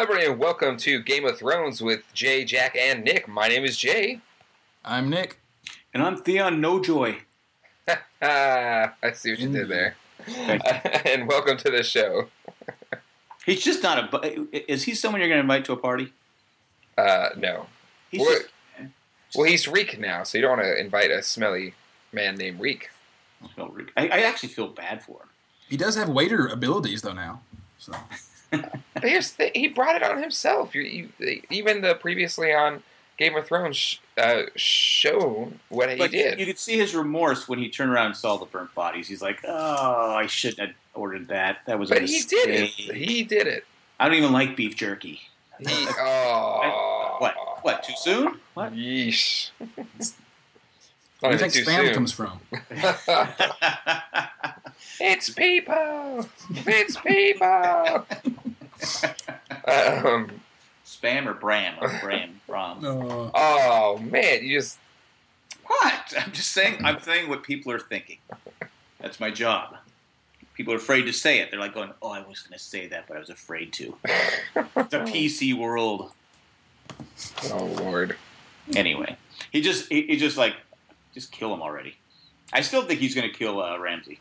Everybody, and welcome to Game of Thrones with Jay, Jack, and Nick. My name is Jay. I'm Nick. And I'm Theon Nojoy. I see what you did there. And welcome to the show. He's just not is he someone you're going to invite to a party? No. Well, he's Reek now, so you don't want to invite a smelly man named Reek. I actually feel bad for him. He does have waiter abilities, though, now. So. He brought it on himself. Even the previously on Game of Thrones show what he did. You could see his remorse when he turned around and saw the burnt bodies. He's like, "Oh, I shouldn't have ordered that. That was a mistake." He did it. He did it. I don't even like beef jerky. What? Too soon? What? Yeesh. Where do you think spam comes from? It's people. It's people. Spam or Bram? Bram. No. Oh man, you just what? I'm just saying. I'm saying what people are thinking. That's my job. People are afraid to say it. They're like going, "Oh, I was going to say that, but I was afraid to." It's a PC world. Oh Lord. Anyway, he just like kill him already. I still think he's going to kill Ramsay.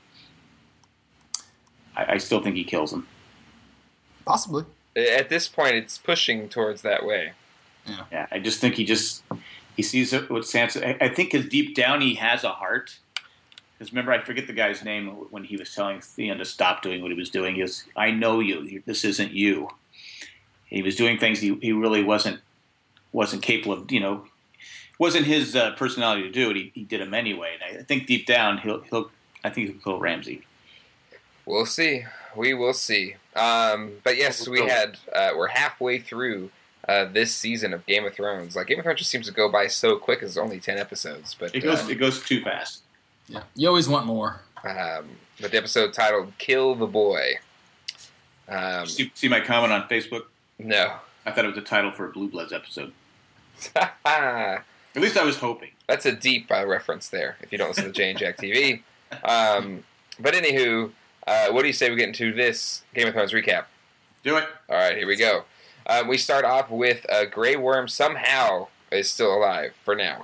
I still think he kills him. Possibly. At this point, it's pushing towards that way. Yeah. I just think he sees it with Sansa. I think because deep down he has a heart. Because remember, I forget the guy's name when he was telling Theon to stop doing what he was doing. He goes, "I know you. This isn't you." He was doing things he really wasn't capable of. Wasn't his personality to do it. He did them anyway. And I think deep down he'll kill Ramsay. We'll see. We will see. But yes, we're halfway through this season of Game of Thrones. Like Game of Thrones just seems to go by so quick. It's only 10 episodes, but it goes too fast. Yeah, you always want more. But the episode titled "Kill the Boy." See my comment on Facebook? No, I thought it was a title for a Blue Bloods episode. At least I was hoping. That's a deep reference there. If you don't listen to Jay and Jack TV, but anywho. What do you say we get into this Game of Thrones recap? Do it. All right, here we go. We start off with Grey Worm somehow is still alive for now.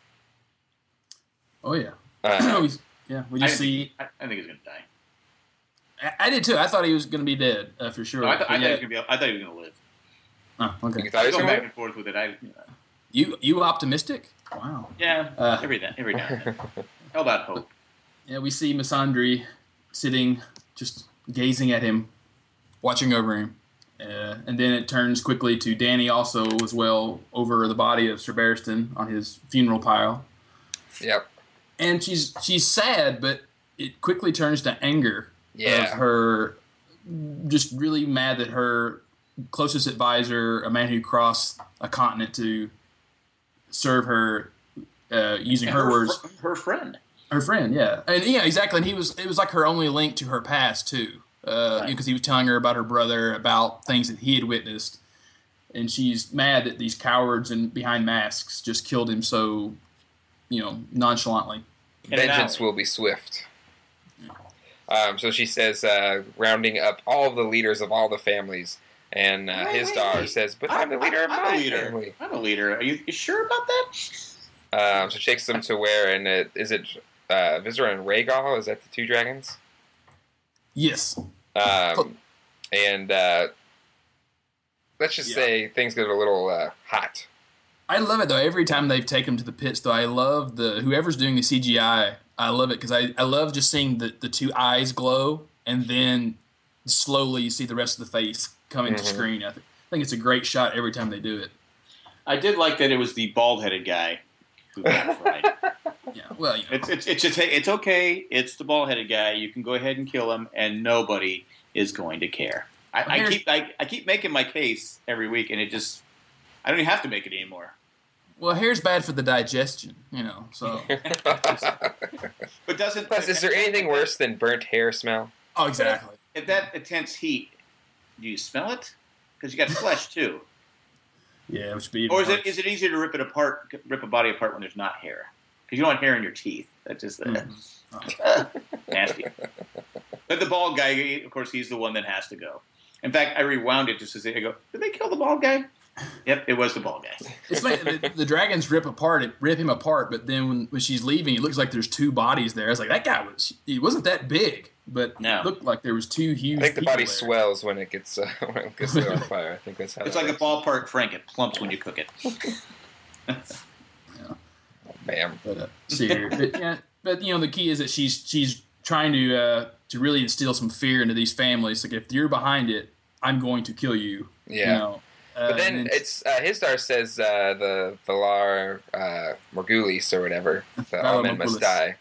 Oh, yeah. We just see... I think he's going to die. I did, too. I thought he was going to be dead, for sure. No, I thought he was going to live. Oh, okay. You thought he was going to back live? and forth with it. You optimistic? Wow. Yeah, every now and then. How about hope? Yeah, we see Missandei sitting, just gazing at him, watching over him. And then it turns quickly to Dany also as well over the body of Ser Barristan on his funeral pile. Yep. And she's sad, but it quickly turns to anger of her, just really mad that her closest advisor, a man who crossed a continent to serve her, using her words. Her friend. Her friend, yeah. And yeah, exactly. And it was like her only link to her past, too. Because he was telling her about her brother, about things that he had witnessed. And she's mad that these cowards and behind masks just killed him so, nonchalantly. Vengeance will be swift. So she says, rounding up all the leaders of all the families. And his daughter says, "But I'm the leader of my family." I'm a leader. Are you sure about that? So she takes them to where, and is it Visera and Rhaegal? Is that the two dragons? Yes. And let's just say things get a little hot. I love it, though. Every time they've taken them to the pits, though, I love whoever's doing the CGI. I love it because I love just seeing the two eyes glow, and then slowly you see the rest of the face coming to screen. I think it's a great shot every time they do it. I did like that it was the bald-headed guy who got fried. Yeah, well, it's okay. It's the bald-headed guy. You can go ahead and kill him, and nobody is going to care. I keep making my case every week, and I don't even have to make it anymore. Well, hair's bad for the digestion, so. But doesn't? Plus, is there anything worse than burnt hair smell? Oh, exactly. At that intense heat, do you smell it? Because you got flesh too. Yeah, which be. Or is it easier to rip a body apart when there's not hair? Because you don't want hair in your teeth. That's just nasty. But the bald guy, of course, he's the one that has to go. In fact, I rewound it just to say, I go, did they kill the bald guy? Yep, it was the bald guy. It's like the dragons rip him apart, but then when she's leaving, it looks like there's two bodies there. I was like, that guy wasn't that big, but it looked like there was two huge. I think the body there. swells when it gets lit on fire. I think that's how. It's like a ballpark Frank. It plumps when you cook it. Yeah. Bam. But the key is that she's trying to really instill some fear into these families. Like, if you're behind it, I'm going to kill you. Yeah. But then it's Hisdar says the Valar Morghulis or whatever, the all men must die,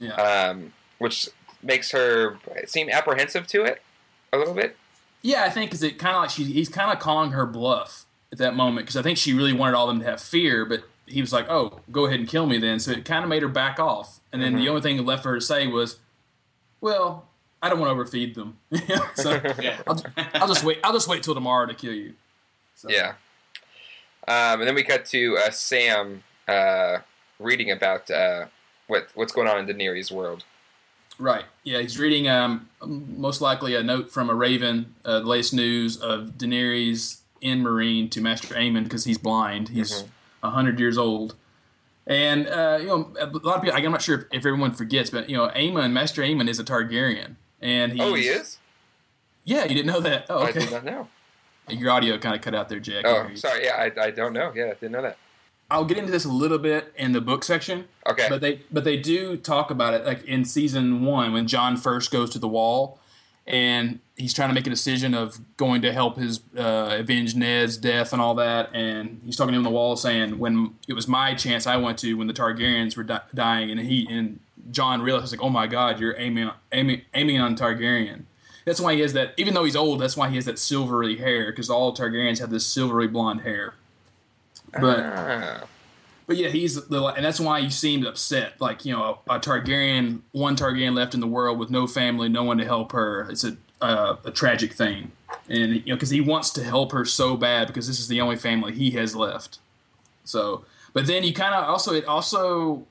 which makes her seem apprehensive to it a little bit. Yeah, I think because it kind of like he's kind of calling her bluff at that moment, because I think she really wanted all of them to have fear, but he was like, "Oh, go ahead and kill me then." So it kind of made her back off, and then the only thing left for her to say was, "Well, I don't want to overfeed them, so I'll just wait. I'll just wait till tomorrow to kill you." So. Yeah. And then we cut to Sam reading about what's going on in Daenerys' world. Right. Yeah, he's reading most likely a note from a Raven, the latest news of Daenerys in Meereen to Master Aemon, because he's blind. He's 100 years old. And, a lot of people, I'm not sure if everyone forgets, but, Master Aemon is a Targaryen. And he is? Yeah, you didn't know that? Oh, okay. I did not know. Your audio kind of cut out there, Jack. Oh, sorry. Yeah, I don't know. Yeah, I didn't know that. I'll get into this a little bit in the book section. Okay. But they do talk about it, like in season 1 when Jon first goes to the Wall, and he's trying to make a decision of going to help his avenge Ned's death and all that, and he's talking to him on the Wall saying, when it was my chance I went to when the Targaryens were dying, and Jon realized, like, oh my God, you're Aemon Targaryen. That's why he has that, even though he's old, that's why he has that silvery hair, because all Targaryens have this silvery blonde hair. But yeah, and that's why he seemed upset. Like, one Targaryen left in the world with no family, no one to help her. It's a tragic thing. And, because he wants to help her so bad, because this is the only family he has left. So, but then you kind of it also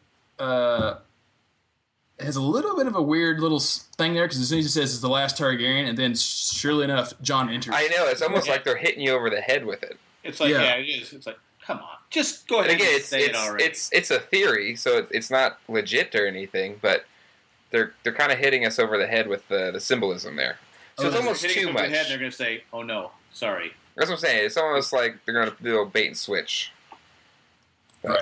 has a little bit of a weird little thing there, because as soon as it says it's the last Targaryen, and then surely enough, Jon enters. I know, it's almost like they're hitting you over the head with it. It's like, it is. It's like, come on, just go ahead and say it already. It's a theory, so it's not legit or anything, but they're kind of hitting us over the head with the symbolism there. So it's almost too much. They're going to say, "Oh no, sorry." That's what I'm saying. It's almost like they're going to do a bait and switch. Right.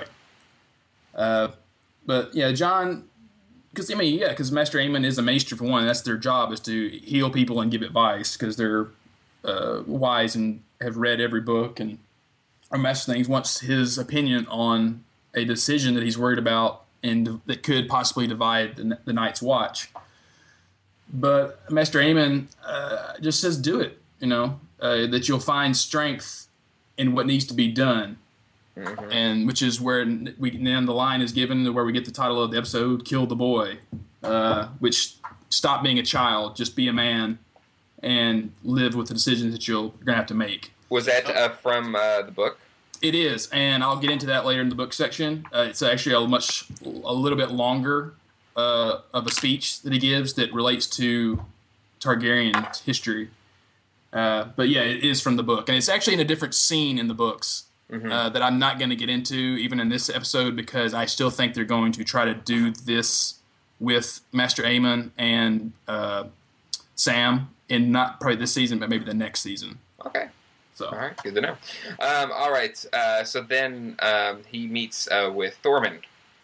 But yeah, Jon. Because Master Aemon is a maester for one. That's their job, is to heal people and give advice, because they're wise and have read every book. And our Master Things wants his opinion on a decision that he's worried about and that could possibly divide the Night's Watch. But Master Aemon just says, do it, that you'll find strength in what needs to be done. Mm-hmm. And which is where then the line is given where we get the title of the episode, "Kill the Boy," which stop being a child, just be a man, and live with the decisions that you're going to have to make. Was that from the book? It is, and I'll get into that later in the book section. It's actually a little bit longer of a speech that he gives that relates to Targaryen history. But yeah, it is from the book, and it's actually in a different scene in the books. Mm-hmm. That I'm not going to get into even in this episode, because I still think they're going to try to do this with Master Aemon and Sam, in not probably this season, but maybe the next season. Okay. So. All right, good to know. All right, so then he meets with Tormund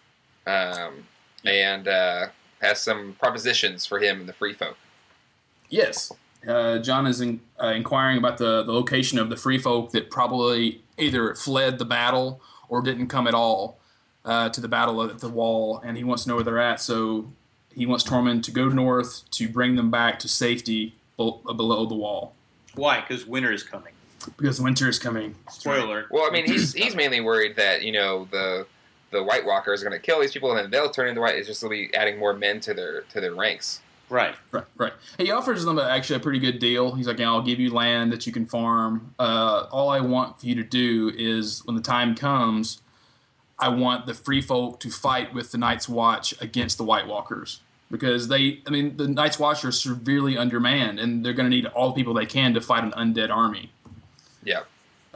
and has some propositions for him and the Free Folk. Yes. Jon is inquiring about the location of the Free Folk that probably either fled the battle or didn't come at all to the battle at the Wall, and he wants to know where they're at. So he wants Tormund to go north to bring them back to safety below the Wall. Why? Because winter is coming. Because winter is coming. Spoiler alert. Well, I mean, he's mainly worried that the White Walkers are going to kill these people, and then they'll turn into white. It's just they'll be adding more men to their ranks. Right. He offers them actually a pretty good deal. He's like, I'll give you land that you can farm. All I want for you to do is, when the time comes, I want the Free Folk to fight with the Night's Watch against the White Walkers. because the Night's Watch are severely undermanned, and they're going to need all the people they can to fight an undead army. Yeah.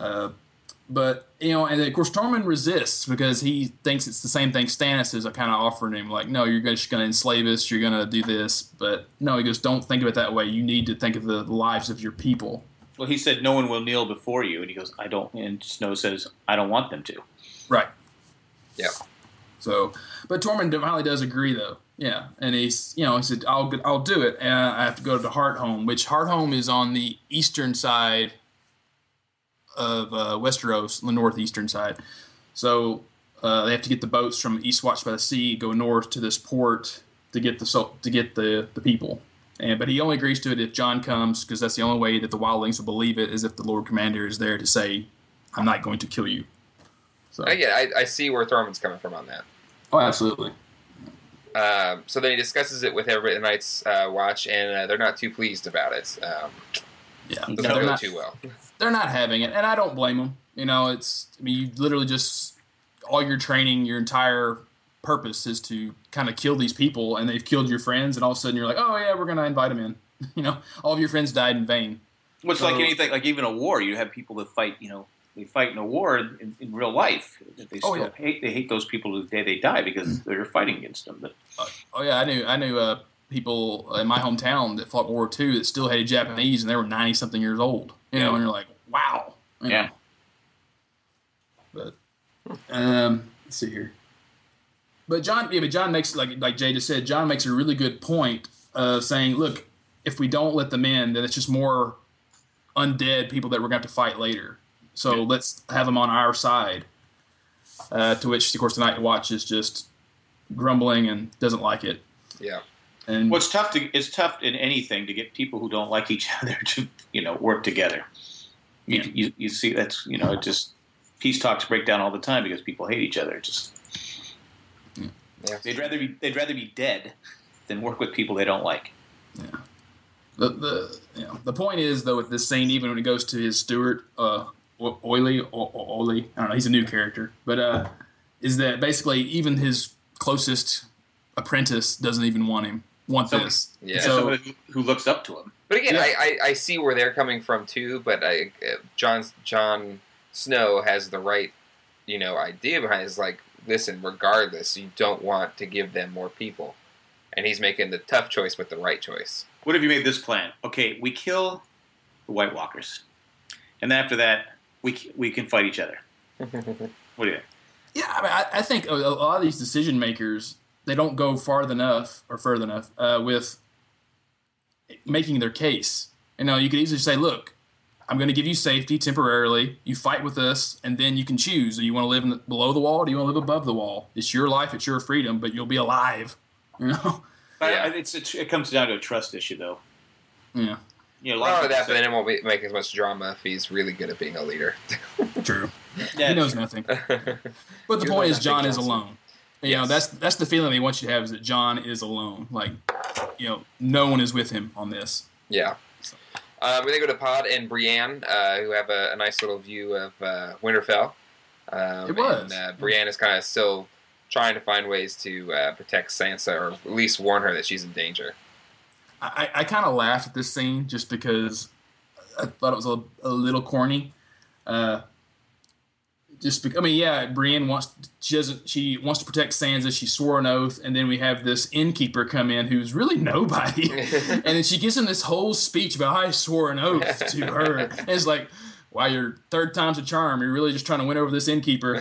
But, and of course Tormund resists because he thinks it's the same thing Stannis is kind of offering him. Like, no, you're just going to enslave us, you're going to do this. But no, he goes, don't think of it that way. You need to think of the lives of your people. Well, he said, no one will kneel before you. And he goes, I don't. And Snow says, I don't want them to. Right. Yeah. So, but Tormund finally does agree, though. Yeah. And he said, I'll do it. And I have to go to Hardhome, which Hardhome is on the eastern side of Westeros, the northeastern side. So they have to get the boats from Eastwatch by the Sea, go north to this port to get the people. But he only agrees to it if Jon comes, because that's the only way that the wildlings will believe it, is if the Lord Commander is there to say, I'm not going to kill you. So I see where Tormund's coming from on that. Oh, absolutely. So then he discusses it with everybody at the Night's Watch, and they're not too pleased about it. Doesn't go too well. They're not having it, and I don't blame them. You literally just, all your training, your entire purpose is to kind of kill these people, and they've killed your friends, and all of a sudden you're like, oh yeah, we're going to invite them in. All of your friends died in vain. Which, like anything, like even a war, you have people that fight, they fight in a war in real life. They still hate those people to the day they die because they're fighting against them. But I knew people in my hometown that fought World War II that still hated Japanese, and they were 90-something years old. And you're like, wow. Yeah. But let's see here. But John makes, like Jay just said, John makes a really good point of saying, look, if we don't let them in, then it's just more undead people that we're going to have to fight later. So let's have them on our side. To which, of course, the Night Watch is just grumbling and doesn't like it. Yeah. And it's tough in anything to get people who don't like each other to work together. You see that's it just peace talks break down all the time because people hate each other. They'd rather be dead than work with people they don't like. Yeah. The point is, though, with this scene, even when it goes to his steward, Oily, I don't know, he's a new character, but is that basically even his closest apprentice doesn't even want this. Yeah. So, someone who looks up to him. But again, I see where they're coming from too. But Jon Snow has the right, idea behind it. It's like, listen, regardless, you don't want to give them more people, and he's making the tough choice, but the right choice. What if you made this plan? Okay, we kill the White Walkers, and then after that, we can fight each other. What do you think? Yeah, I think a lot of these decision makers, they don't go further enough with making their case. You could easily say, look, I'm going to give you safety temporarily. You fight with us, and then you can choose. Do you want to live below the wall, or do you want to live above the wall? It's your life, it's your freedom, but you'll be alive. It comes down to a trust issue, though. Yeah. Not only that, but then it won't make as much drama if he's really good at being a leader. True. He knows nothing. But the point is, Jon is alone. That's the feeling they want you to have, is that Jon is alone. Like, no one is with him on this. Yeah. So. We then go to Pod and Brienne, who have a nice little view of Winterfell. It was. And Brienne is kind of still trying to find ways to protect Sansa, or at least warn her that she's in danger. I kind of laughed at this scene just because I thought it was a little corny. Brienne wants to protect Sansa. She swore an oath, and then we have this innkeeper come in who's really nobody, and then she gives him this whole speech about how I swore an oath to her. And it's like, wow, your third time's a charm. You're really just trying to win over this innkeeper.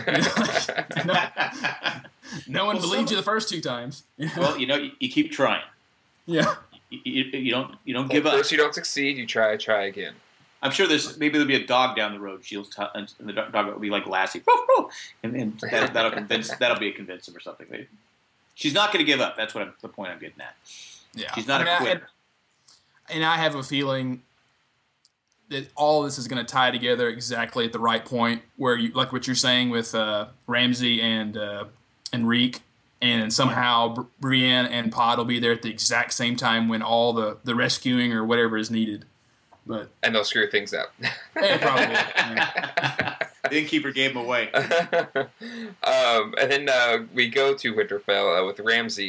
No one believed you the first two times. Well, you keep trying. Yeah. You don't give up. First, you don't succeed. You try again. I'm sure there'll be a dog down the road. And the dog will be like Lassie, and that'll be a convince him or something. She's not going to give up. That's the point I'm getting at. Yeah, she's not a quitter. And I have a feeling that all this is going to tie together exactly at the right point, where you, like what you're saying with Ramsay and Reek. And somehow Brienne and Pod will be there at the exact same time when all the rescuing or whatever is needed. And they'll screw things up. Yeah, probably. Yeah. The innkeeper gave him away. And then we go to Winterfell with Ramsay.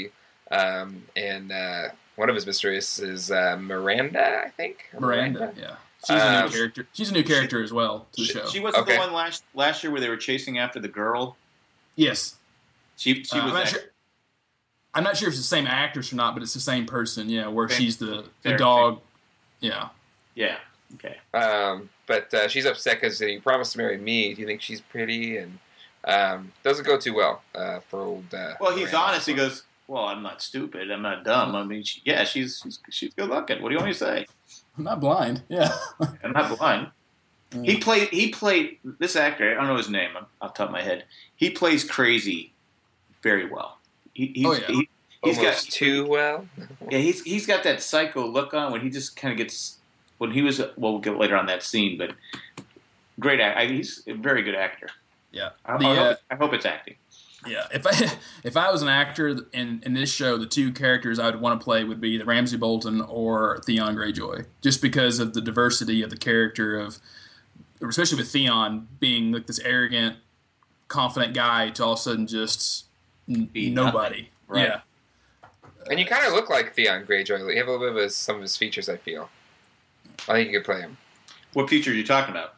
And one of his mistresses is Miranda, I think. Miranda, yeah. She's a new character. She's a new character as well to the show. She wasn't the one last year where they were chasing after the girl. Yes, she was. I'm not sure if it's the same actress or not, but it's the same person. Yeah, where she's the dog. Yeah. Yeah. Okay. But she's upset because you promised to marry me. Do you think she's pretty? And doesn't go too well for old. Well, he's honest. He goes, "Well, I'm not stupid. I'm not dumb. I mean, she's good looking. What do you want me to say? I'm not blind. Yeah, I'm not blind." He played this actor. I don't know his name off the top of my head. He plays crazy very well. He's almost got too well. Yeah, he's got that psycho look on when he just kind of gets. When he was, we'll get later on that scene, but great actor. He's a very good actor. Yeah, I hope it's acting. Yeah, if I was an actor in this show, the two characters I would want to play would be Ramsay Bolton or Theon Greyjoy, just because of the diversity of the character of, especially with Theon being like this arrogant, confident guy to all of a sudden just nobody. Right. Yeah, and you kind of look like Theon Greyjoy. You have a little bit of some of his features, I feel. I think you could play him. What feature are you talking about?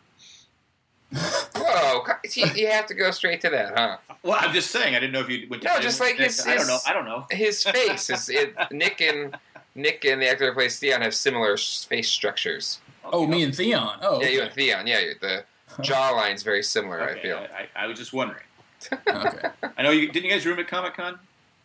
Whoa! You have to go straight to that, huh? Well, I'm just saying. I didn't know if you went to. No, just like his. I don't know. His face Nick and the actor who plays Theon have similar face structures. Oh, me and Theon. Oh, yeah, you and Theon. Yeah, the jawline's very similar. Okay, I feel. I was just wondering. Okay. I know you. Didn't you guys room at Comic-Con?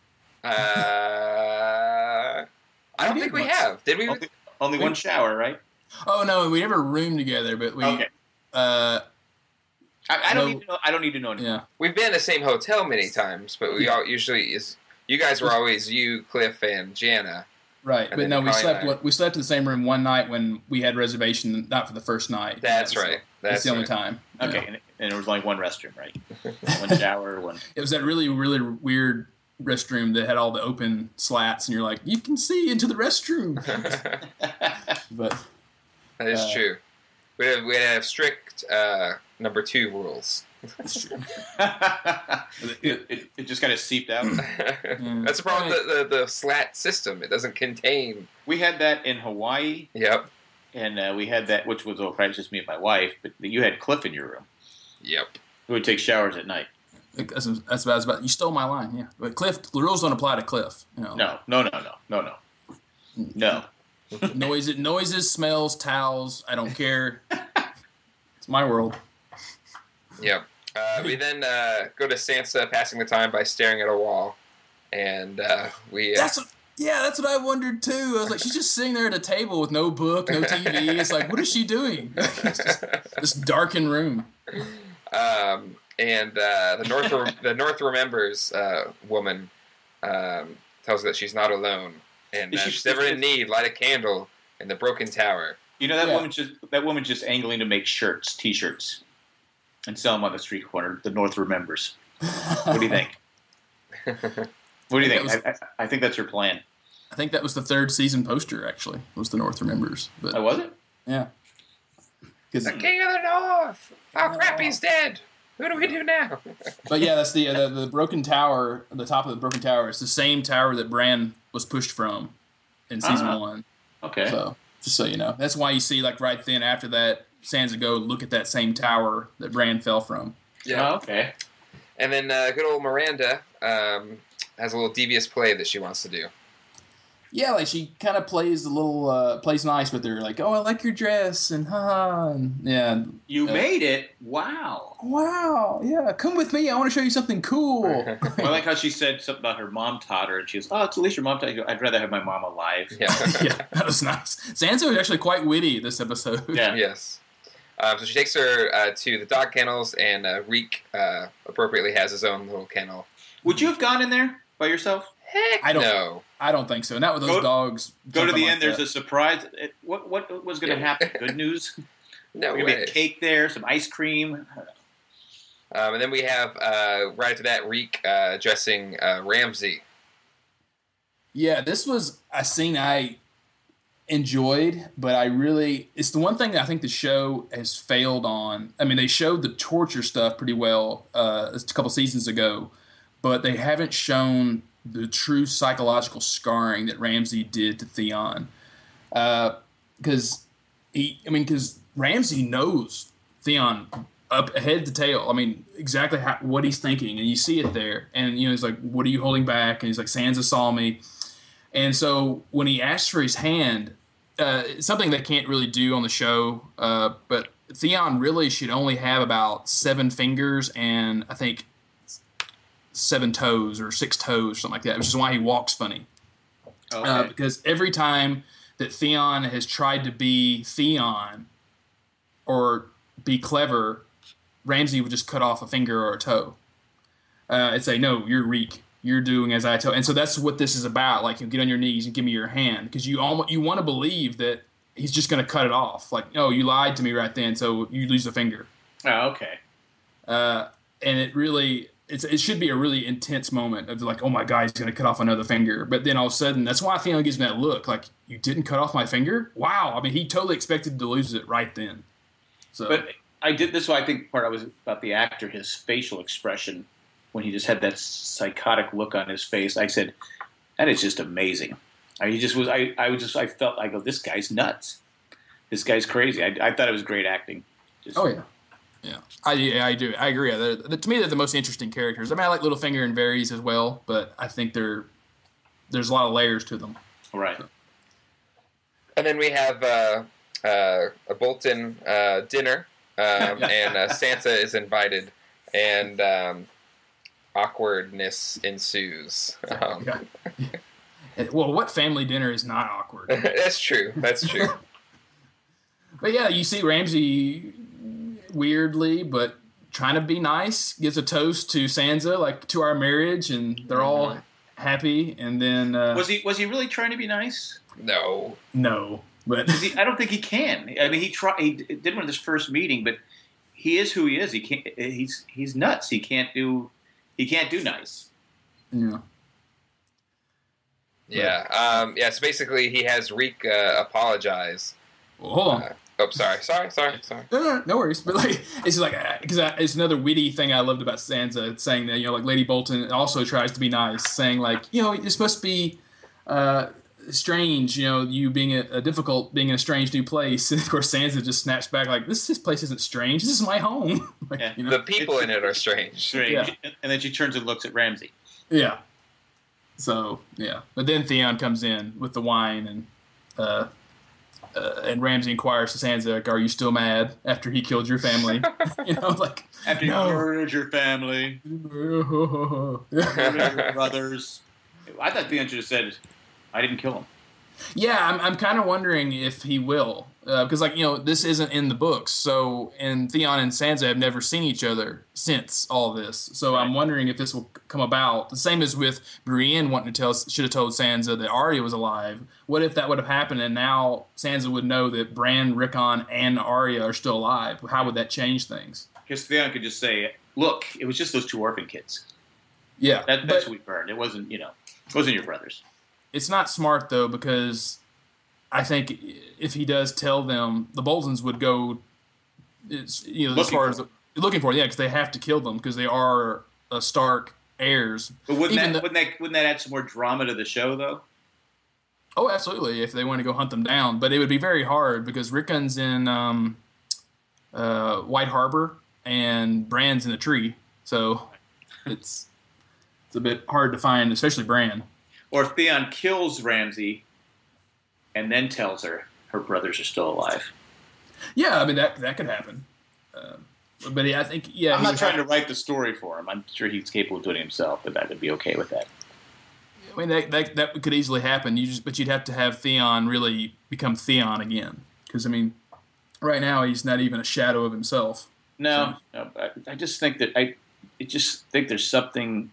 I don't think we have. Did we? Only one shower, right? Oh no, we never roomed together, but we. Okay. I don't need to know. I don't need to know anything. Yeah. We've been in the same hotel many times, but we all usually you guys were always you, Cliff, and Jana. Right, but no, we slept in the same room one night when we had reservation, not for the first night. That's right. That's the only time. Okay, Yeah. and there was only one restroom, right? One shower, one. It was that really, really weird restroom that had all the open slats, and you're like, you can see into the restroom. But that is true. We have strict number 2 rules. That's true. it just kind of seeped out. That's the problem with the slat system. It doesn't contain. We had that in Hawaii. Yep. And we had that, which was probably just me and my wife, but you had Cliff in your room. Yep. Who would take showers at night. That's what I was about. You stole my line, yeah. But Cliff, the rules don't apply to Cliff. You know. No. Noises, smells, towels. I don't care. It's my world. Yep. We then go to Sansa passing the time by staring at a wall, and we. That's what I wondered too. I was like, she's just sitting there at a table with no book, no TV. It's like, what is she doing? It's just this darkened room. And the North Remembers woman tells her that she's not alone, and she's never in need. Light a candle in the broken tower. You know that woman's just angling to make T-shirts, and sell them on the street corner. The North Remembers. What do you think? What do you think? I think that's her plan. I think that was the 3rd season poster. Actually, was the North Remembers. But was it? Yeah. The King of the North. Oh crap! He's dead. What do we do now? But yeah, that's the broken tower. The top of the broken tower. It's the same tower that Bran was pushed from in season 1. Okay. So just so you know, that's why you see like right then after that, Sansa go look at that same tower that Bran fell from. Yeah. Oh, okay. And then good old Miranda has a little devious play that she wants to do. Yeah, like she kind of plays a little, plays nice with her, like, oh, I like your dress, and and yeah. You made it? Wow. Wow, yeah, come with me, I want to show you something cool. I like how she said something about her mom taught her, and she goes, oh, it's at least your mom taught you. I'd rather have my mom alive. Yeah, yeah, that was nice. Sansa was actually quite witty this episode. Yeah. Yes. So she takes her to the dog kennels, and Reek appropriately has his own little kennel. Would you have gone in there by yourself? Heck no. I don't think so. Not with those dogs. Go to the end. There's a surprise. What was going to happen? Good news? No way. Maybe a cake there, some ice cream. And then we have, right after that, Reek dressing Ramsay. Yeah, this was a scene I enjoyed, but it's the one thing that I think the show has failed on. I mean, they showed the torture stuff pretty well a couple seasons ago, but they haven't shown the true psychological scarring that Ramsay did to Theon. Because Ramsay knows Theon up head to tail. I mean, exactly what he's thinking, and you see it there. And he's like, "What are you holding back?" And he's like, "Sansa saw me." And so when he asks for his hand, something they can't really do on the show, but Theon really should only have about 7 fingers and I think 7 toes or 6 toes, something like that, which is why he walks funny. Okay. Because every time that Theon has tried to be Theon or be clever, Ramsay would just cut off a finger or a toe and say, "No, you're Reek. You're doing as I tell." And so that's what this is about. Like, you get on your knees and give me your hand, because you want to believe that he's just going to cut it off. Like, "No, you lied to me right then, so you lose a finger." Oh, okay. And it really, it should be a really intense moment of like, "Oh my God, he's going to cut off another finger." But then all of a sudden, that's why Theon gives me that look, like, "You didn't cut off my finger? Wow." I mean, he totally expected to lose it right then. So, but I did this. I think part was about the actor, his facial expression when he just had that psychotic look on his face. I said, "That is just amazing." I felt, I go, "This guy's nuts. This guy's crazy." I thought it was great acting. Yeah. I do. I agree. To me, they're the most interesting characters. I mean, I like Littlefinger and Varys as well, but I think there's a lot of layers to them. Right. And then we have a Bolton dinner, and Sansa is invited, and awkwardness ensues. Well, what family dinner is not awkward? That's true. But yeah, you see Ramsay weirdly, but trying to be nice, gives a toast to Sansa, like, "To our marriage," and they're all happy. And then was he really trying to be nice? No, but I don't think he can. I mean, he did one of his first meeting, but he is who he is. He can't. He's nuts. He can't do nice. Yeah. Yeah. So basically, he has Reek apologize. Well, hold on. Sorry. No worries. But like, it's like, because it's another witty thing I loved about Sansa, saying that, like, Lady Bolton also tries to be nice, saying like, "You're supposed to be strange, you being being in a strange new place." And of course, Sansa just snaps back like, "This place isn't strange. This is my home." Like, yeah. The people in it are strange. Yeah. And then she turns and looks at Ramsay. Yeah. So yeah, but then Theon comes in with the wine, and Ramsay inquires to Sansa, like, "Are you still mad after he killed your family?" Like, after he murdered your family, murdered your brothers. I thought Theon should have said, "I didn't kill him." Yeah, I'm kind of wondering if he will, because this isn't in the books. So, and Theon and Sansa have never seen each other since all this. So I'm wondering if this will come about. The same as with Brienne should have told Sansa that Arya was alive. What if that would have happened, and now Sansa would know that Bran, Rickon, and Arya are still alive? How would that change things? Because Theon could just say, "Look, it was just those 2 orphan kids." Yeah, that's who we burned. It wasn't, it wasn't your brothers. It's not smart, though, because I think if he does tell them, the Boltons would go, as far as looking for it, because they have to kill them because they are Stark heirs. But wouldn't that add some more drama to the show, though? Oh, absolutely, if they want to go hunt them down. But it would be very hard because Rickon's in White Harbor and Bran's in the tree. So it's a bit hard to find, especially Bran. Or Theon kills Ramsay and then tells her brothers are still alive. Yeah, I mean, that could happen. But I think, I'm not trying to write the story for him. I'm sure he's capable of doing it himself, but that would be okay with that. I mean, that could easily happen. But you'd have to have Theon really become Theon again. Because, I mean, right now he's not even a shadow of himself. No, I just think that I there's something.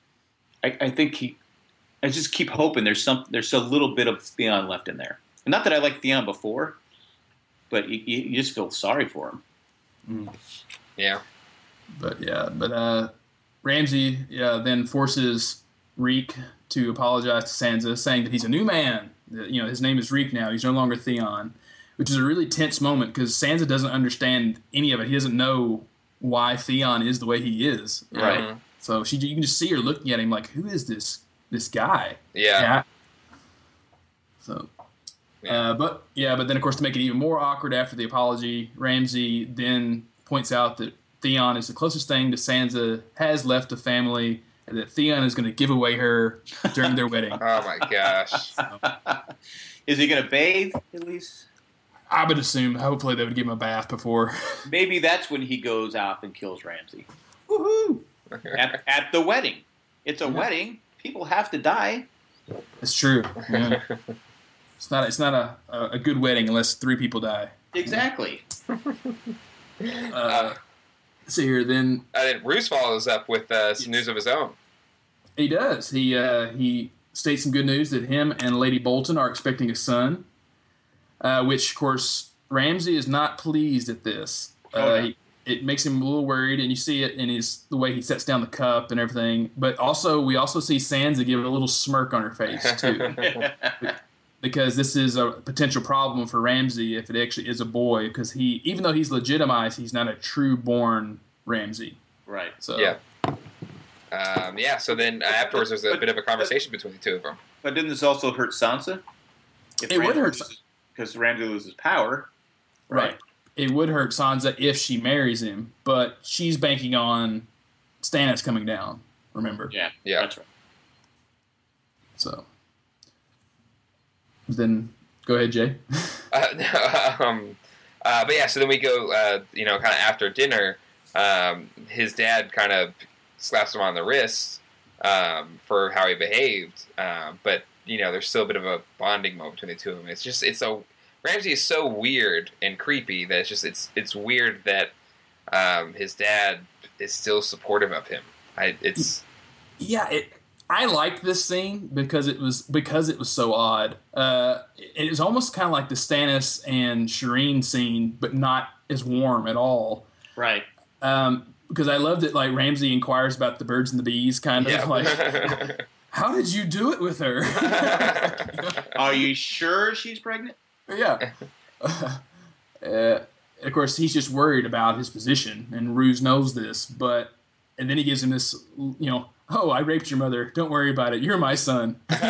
I just keep hoping there's a little bit of Theon left in there. And not that I liked Theon before, but you just feel sorry for him. Mm. Yeah. But Ramsay then forces Reek to apologize to Sansa, saying that he's a new man. His name is Reek now. He's no longer Theon, which is a really tense moment because Sansa doesn't understand any of it. He doesn't know why Theon is the way he is. Right. So you can just see her looking at him like, who is this this guy. Yeah. So, but then of course to make it even more awkward after the apology, Ramsay then points out that Theon is the closest thing to Sansa has left of family, and that Theon is going to give away her during their wedding. Oh my gosh! Is he going to bathe at least? I would assume. Hopefully, they would give him a bath before. Maybe that's when he goes off and kills Ramsay. Woohoo! At the wedding. It's a wedding. People have to die. It's true. Yeah. It's not a good wedding unless 3 people die. Exactly. Let's see here. Then Roose follows up with some news of his own. He does. He states some good news that him and Lady Bolton are expecting a son. Which, of course, Ramsay is not pleased at this. It makes him a little worried, and you see it in the way he sets down the cup and everything. But we also see Sansa give a little smirk on her face too, because this is a potential problem for Ramsay if it actually is a boy. Because even though he's legitimized, he's not a true-born Ramsay. Right. So yeah. So then afterwards, there's a bit of a conversation between the two of them. But didn't this also hurt Sansa? It would hurt because Ramsay loses power. Right. It would hurt Sansa if she marries him, but she's banking on Stannis coming down, remember? Yeah, that's right. So, then, go ahead, Jay. But yeah, so then we go, kind of after dinner, his dad kind of slaps him on the wrist for how he behaved, but, there's still a bit of a bonding moment between the two of them. Ramsay is so weird and creepy that it's weird that his dad is still supportive of him. I liked this scene because it was so odd. It was almost kind of like the Stannis and Shireen scene, but not as warm at all. Right. Because I loved it. Like Ramsay inquires about the birds and the bees, kind of like, how did you do it with her? Are you sure she's pregnant? Yeah. Of course, he's just worried about his position, and Roose knows this. And then he gives him this, oh, I raped your mother. Don't worry about it. You're my son. What?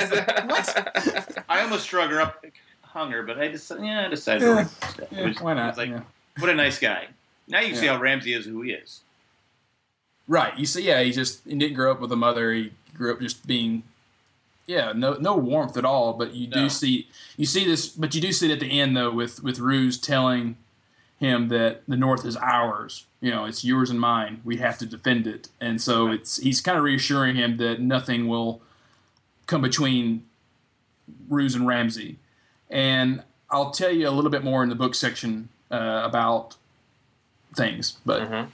I almost hung her, but I decided to why not? What a nice guy. Now you see how Ramsay is who he is. Right. You see, he didn't grow up with a mother. He grew up just being... Yeah, no warmth at all, but you do see this, but you do see it at the end though with Roose telling him that the North is ours. It's yours and mine. We have to defend it, and so he's kind of reassuring him that nothing will come between Roose and Ramsay. And I'll tell you a little bit more in the book section about things, but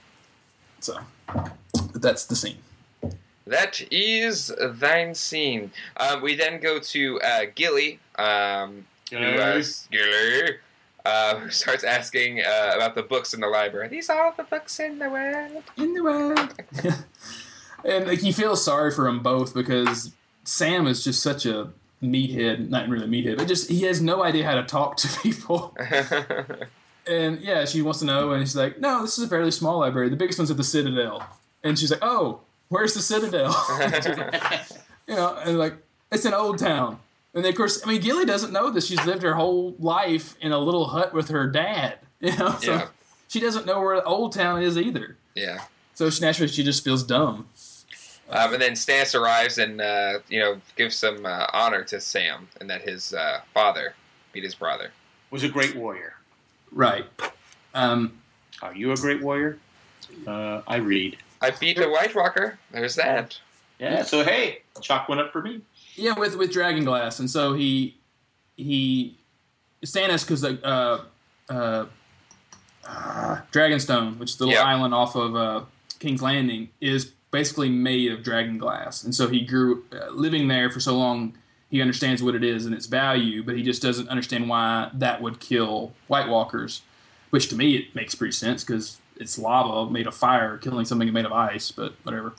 but that's the scene. That is thine scene. We then go to Gilly, who starts asking about the books in the library. Are these all the books in the world? In the world. And you feel sorry for them both because Sam is just such a meathead. Not really a meathead, but he has no idea how to talk to people. And she wants to know, and she's like, no, this is a fairly small library. The biggest one's at the Citadel. And she's like, oh, where's the Citadel? And like, it's an old town. And then, of course, Gilly doesn't know this. She's lived her whole life in a little hut with her dad. So she doesn't know where the old town is either. Yeah. So naturally, she just feels dumb. And then Stannis arrives and, gives some honor to Sam and that his father beat his brother. Was a great warrior. Right. Are you a great warrior? I read. I beat a White Walker. There's that. Yeah. So hey, chalk went up for me. Yeah, with Dragonglass, and so he Stannis, because Dragonstone, which is the little island off of King's Landing, is basically made of Dragonglass, and so he grew living there for so long. He understands what it is and its value, but he just doesn't understand why that would kill White Walkers. Which to me it makes pretty sense because it's lava made of fire killing something made of ice, but whatever.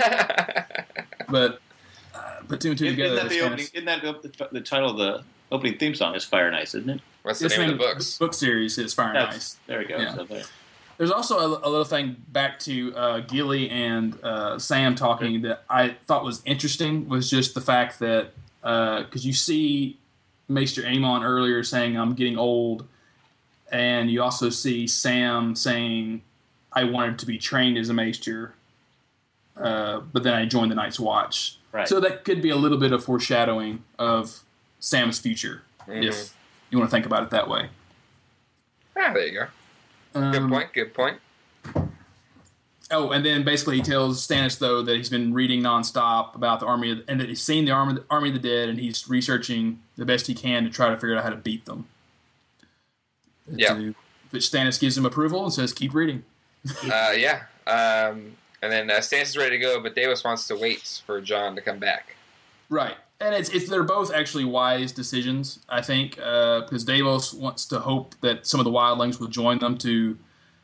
But put two and two together. Isn't that the title of the opening theme song is Fire and Ice, isn't it? What's the name of the books? Book series is Fire and Ice. There we go. Yeah. So there. There's also a little thing back to Gilly and Sam talking that I thought was interesting was just the fact that because you see Maester Aemon earlier saying I'm getting old, and you also see Sam saying I wanted to be trained as a Maester, but then I joined the Night's Watch. Right. So that could be a little bit of foreshadowing of Sam's future, if you want to think about it that way. Ah, there you go. Good point. Oh, and then basically he tells Stannis, though, that he's been reading nonstop about the army, and that he's seen the army of the dead, and he's researching the best he can to try to figure out how to beat them. Yeah. Which Stannis gives him approval and says, keep reading. Yeah. And then Stannis is ready to go, but Davos wants to wait for Jon to come back. Right. And they're both actually wise decisions, I think, because Davos wants to hope that some of the wildlings will join them to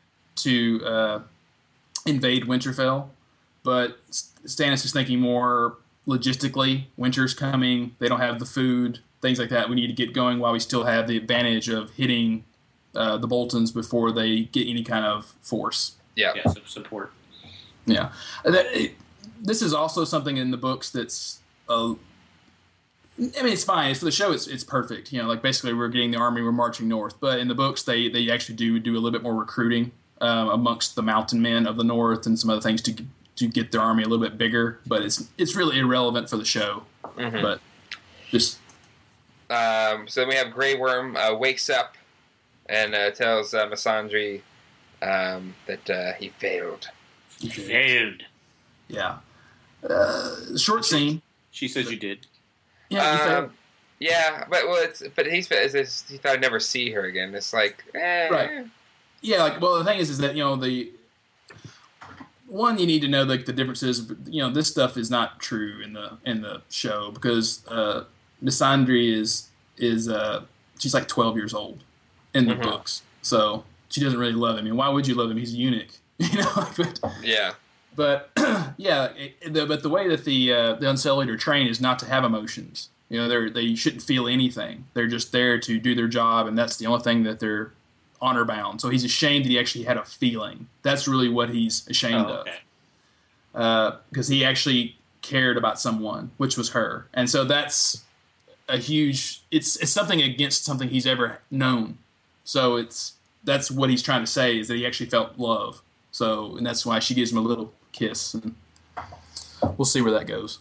invade Winterfell, but Stannis is thinking more logistically. Winter's coming; they don't have the food, things like that. We need to get going while we still have the advantage of hitting the Boltons before they get any kind of force. Yeah, support. Yeah, this is also something in the books that's. I mean, it's fine. For the show, it's perfect. You know, like basically we're getting the army, we're marching north. But in the books, they actually do a little bit more recruiting amongst the mountain men of the north and some other things to get their army a little bit bigger. But it's really irrelevant for the show. Mm-hmm. But just so then we have Grey Worm wakes up and tells Missandei that he failed. He failed. Yeah. Short scene. She says you did. Yeah, yeah, but he thought I'd never see her again. It's like, right? Yeah, like the thing is that the one you need to know like the differences. This stuff is not true in the show because Missandei is she's like 12 years old in the books, so she doesn't really love him. I mean, why would you love him? He's a eunuch, yeah. But yeah, but the way that the Unsullied are trained is not to have emotions. They shouldn't feel anything. They're just there to do their job, and that's the only thing that they're honor bound. So he's ashamed that he actually had a feeling. That's really what he's ashamed of, because he actually cared about someone, which was her, and so that's a huge. It's something against something he's ever known. So that's what he's trying to say is that he actually felt love. So, and that's why she gives him a little kiss, and we'll see where that goes.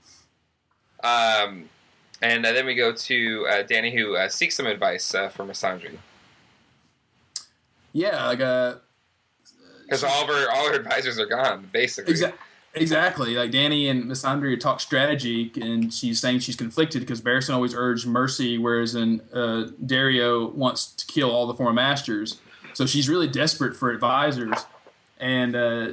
And then we go to Dany, who seeks some advice from Missandei. Yeah, like because all her advisors are gone, basically. Exactly. Like Dany and Missandei talk strategy, and she's saying she's conflicted because Barristan always urged mercy, whereas Dario wants to kill all the former masters. So she's really desperate for advisors. And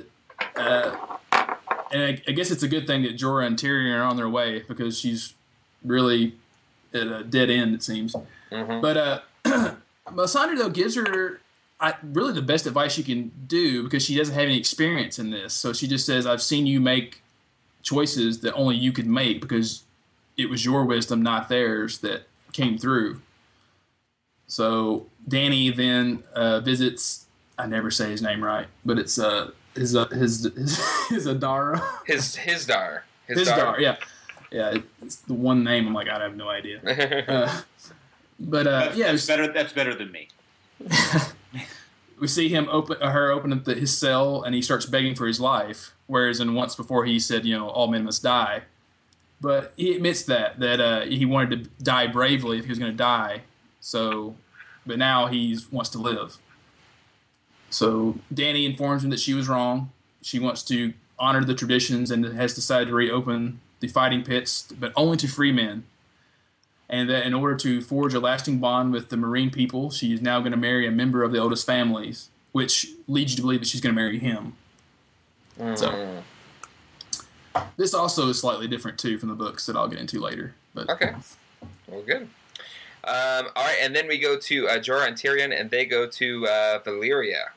I guess it's a good thing that Jorah and Tyrion are on their way because she's really at a dead end, it seems. Mm-hmm. But Missandei, though, gives her really the best advice she can do because she doesn't have any experience in this. So she just says, I've seen you make choices that only you could make because it was your wisdom, not theirs, that came through. So Dany then visits... I never say his name right, but it's his Adara. His Dar. Yeah. It's the one name. I'm like, I have no idea. That's better than me. We see him open up his cell, and he starts begging for his life. Whereas once before he said, all men must die. But he admits that he wanted to die bravely if he was going to die. So, but now he wants to live. So Dany informs him that she was wrong. She wants to honor the traditions and has decided to reopen the fighting pits, but only to free men. And that in order to forge a lasting bond with the Marine people, she is now going to marry a member of the oldest families, which leads you to believe that she's going to marry him. So this also is slightly different, too, from the books that I'll get into later. But okay. Well, good. All right, and then we go to Jorah and Tyrion, and they go to Valyria.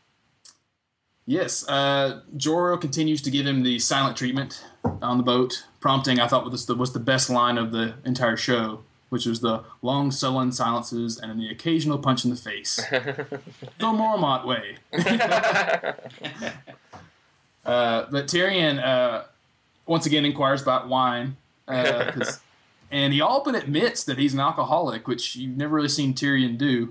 Yes, Jorah continues to give him the silent treatment on the boat, prompting, I thought, was the best line of the entire show. which was the long sullen silences and the occasional punch in the face. The Mormont way. But Tyrion once again inquires about wine, and he all but admits that he's an alcoholic, which you've never really seen Tyrion do.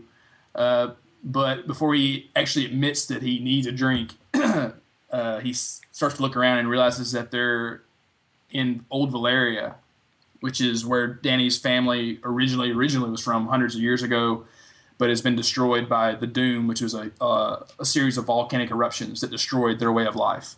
But before he actually admits that he needs a drink, he starts to look around and realizes that they're in Old Valyria, which is where Dany's family originally was from hundreds of years ago, but has been destroyed by the Doom, which was a series of volcanic eruptions that destroyed their way of life.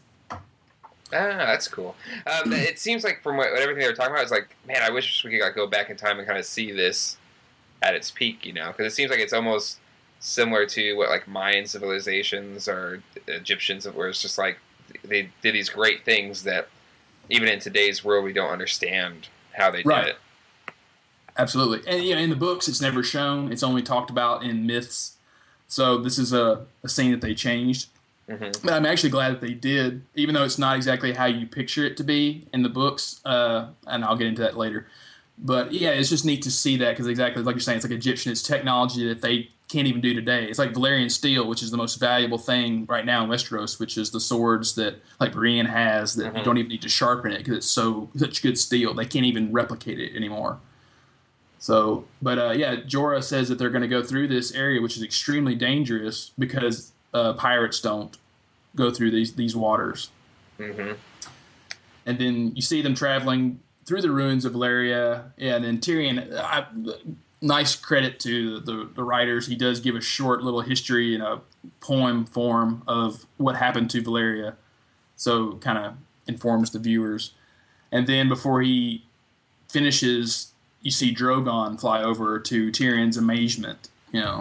That's cool. It seems like from everything they were talking about, it's like, man, I wish we could go back in time and kind of see this at its peak, because it seems like it's almost similar to what like Mayan civilizations or Egyptians, where it's just like they did these great things that even in today's world we don't understand how they did it. Absolutely. And in the books it's never shown. It's only talked about in myths. So this is a scene that they changed. Mm-hmm. But I'm actually glad that they did, even though it's not exactly how you picture it to be in the books, and I'll get into that later. But yeah, it's just neat to see that, because exactly like you're saying, it's like Egyptian. It's technology that they can't even do today. It's like Valyrian steel, which is the most valuable thing right now in Westeros, which is the swords that like Brienne has that you don't even need to sharpen it because it's such good steel. They can't even replicate it anymore. So, but Jorah says that they're going to go through this area, which is extremely dangerous because pirates don't go through these waters. Mm-hmm. And then you see them traveling through the ruins of Valyria, and then Tyrion. Nice credit to the writers. He does give a short little history in a poem form of what happened to Valyria, so kind of informs the viewers. And then before he finishes, you see Drogon fly over to Tyrion's amazement.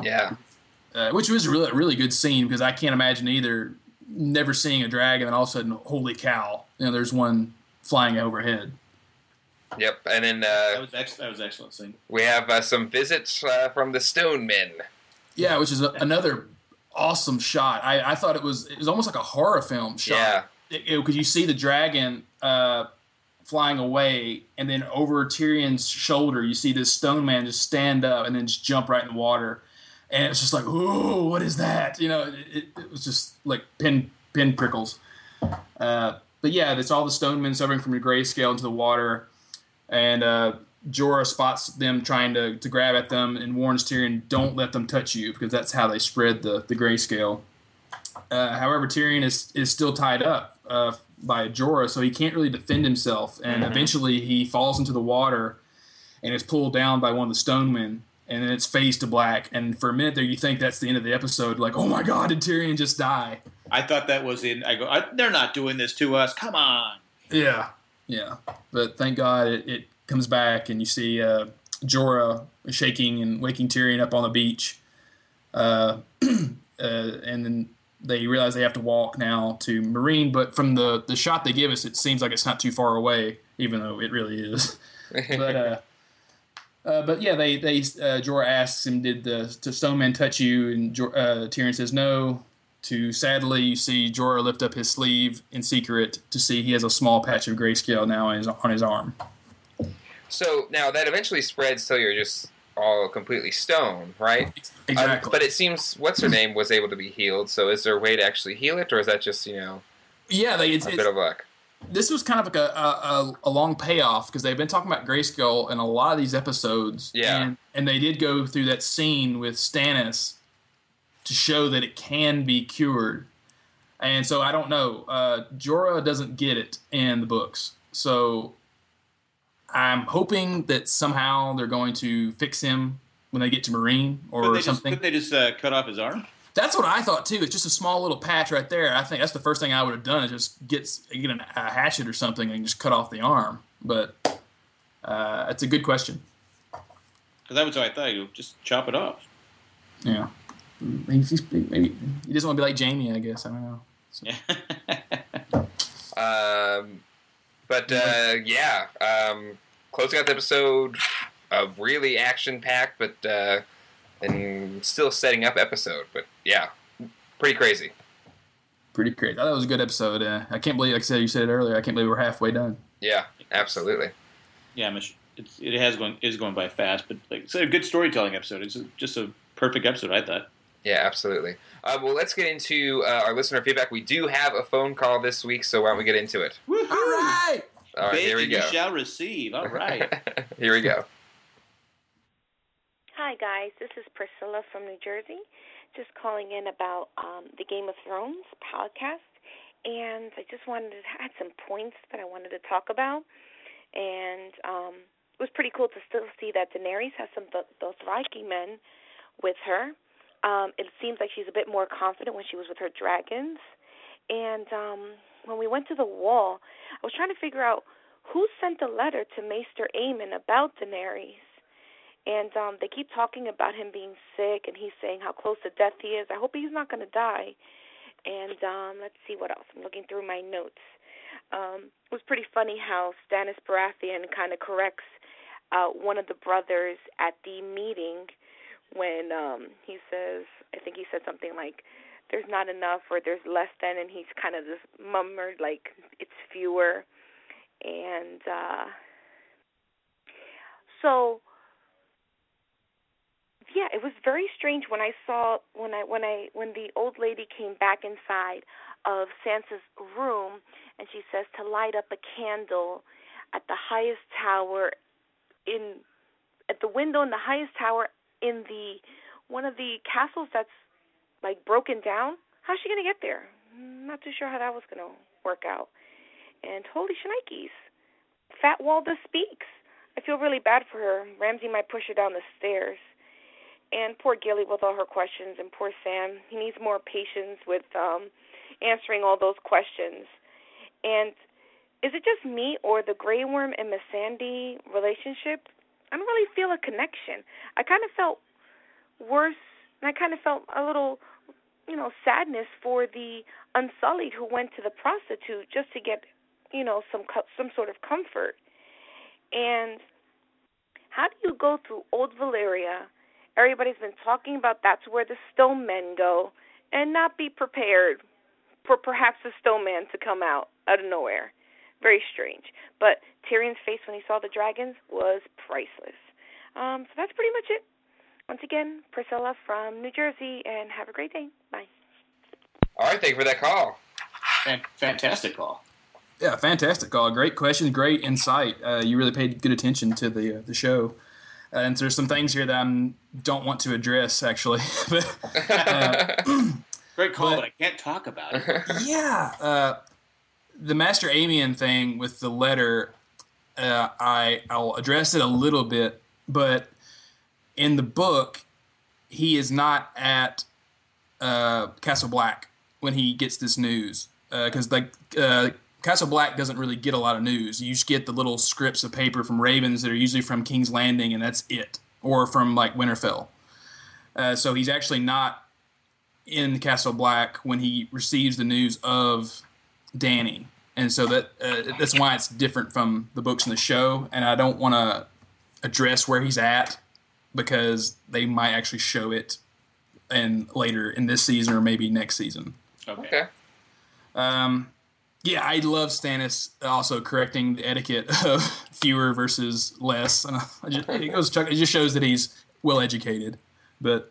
Which was a really, really good scene, because I can't imagine either never seeing a dragon and all of a sudden, holy cow, there's one flying overhead. Yep, and then that was excellent scene. We have some visits from the Stone Men. Yeah, which is another awesome shot. I thought it was almost like a horror film shot. Yeah, because you see the dragon flying away, and then over Tyrion's shoulder, you see this Stone Man just stand up and then just jump right in the water, and it's just like, ooh, what is that? It was just like pin prickles. But yeah, that's all the Stone Men suffering from the grayscale into the water. And Jorah spots them trying to grab at them and warns Tyrion, don't let them touch you, because that's how they spread the grayscale. However, Tyrion is still tied up by Jorah, so he can't really defend himself. And eventually he falls into the water and is pulled down by one of the Stone Men, and then it's fades to black. And for a minute there, you think that's the end of the episode. Like, oh my God, did Tyrion just die? I thought that was they're not doing this to us. Come on. Yeah. Yeah, but thank God it comes back, and you see Jorah shaking and waking Tyrion up on the beach. And then they realize they have to walk now to Meereen, but from the shot they give us, it seems like it's not too far away, even though it really is. But yeah, Jorah asks him, did the Stone Man touch you? And Tyrion says no. Sadly, you see Jorah lift up his sleeve in secret to see he has a small patch of grayscale now on his arm. So now that eventually spreads till you're just all completely stone, right? Exactly. But it seems what's-her-name was able to be healed, so is there a way to actually heal it, or is that just, a bit of luck? This was kind of like a long payoff, because they've been talking about grayscale in a lot of these episodes. Yeah. And they did go through that scene with Stannis to show that it can be cured. And so I don't know. Jorah doesn't get it in the books. So I'm hoping that somehow they're going to fix him when they get to Meereen or something. Couldn't they just cut off his arm? That's what I thought too. It's just a small little patch right there. I think that's the first thing I would have done, is just get a hatchet or something and just cut off the arm. But it's a good question. Because that was what I thought. You just chop it off. Yeah. Maybe he doesn't want to be like Jaime, I guess. I don't know. So. Closing out the episode, a really action-packed, but and still setting up episode. But yeah, pretty crazy. Pretty crazy. I thought that was a good episode. I can't believe, like I said, you said it earlier, I can't believe we're halfway done. Yeah, absolutely. Yeah, it is going by fast, but like it's a good storytelling episode. It's just a perfect episode, I thought. Yeah, absolutely. Well, let's get into our listener feedback. We do have a phone call this week, so why don't we get into it? Woo-hoo! All right. All right, here we go. You shall receive. All right. Here we go. Hi, guys. This is Priscilla from New Jersey. Just calling in about the Game of Thrones podcast. And I just had some points that I wanted to talk about. And it was pretty cool to still see that Daenerys has some Dothraki men with her. It seems like she's a bit more confident when she was with her dragons. And when we went to the wall, I was trying to figure out who sent the letter to Maester Aemon about Daenerys. And they keep talking about him being sick, and he's saying how close to death he is. I hope he's not going to die. And let's see what else. I'm looking through my notes. It was pretty funny how Stannis Baratheon kind of corrects one of the brothers at the meeting when he says, I think he said something like, there's not enough or there's less than, and he's kind of just murmured like it's fewer. And so... yeah, it was very strange when I saw when the old lady came back inside of Sansa's room, and she says to light up a candle at the highest tower at the window in the highest tower in one of the castles that's like broken down. How's she gonna get there? Not too sure how that was gonna work out. And holy shnikes, Fat Walda speaks. I feel really bad for her. Ramsay might push her down the stairs. And poor Gilly with all her questions, and poor Sam. He needs more patience with answering all those questions. And is it just me or the Grey Worm and Miss Sandy relationship? I don't really feel a connection. I kind of felt worse, and I kind of felt a little, sadness for the Unsullied who went to the prostitute just to get, some sort of comfort. And how do you go through Old Valyria? Everybody's been talking about that's where the stone men go, and not be prepared for perhaps the stone man to come out of nowhere. Very strange. But Tyrion's face when he saw the dragons was priceless. So that's pretty much it. Once again, Priscilla from New Jersey, and have a great day. Bye. All right, thank you for that call. Fantastic call. Yeah, fantastic call. Great question, great insight. You really paid good attention to the show. And there's some things here that I don't want to address, actually. Great call, but I can't talk about it. Yeah. The Maester Aemon thing with the letter, I'll address it a little bit, but in the book, he is not at Castle Black when he gets this news. Because Castle Black doesn't really get a lot of news. You just get the little scripts of paper from Ravens that are usually from King's Landing, and that's it. Or from, Winterfell. So he's actually not in Castle Black when he receives the news of Dany. And so that's why it's different from the books and the show. And I don't want to address where he's at because they might actually show it later in this season or maybe next season. Okay. Yeah, I love Stannis also correcting the etiquette of fewer versus less. And it just shows that he's well educated. But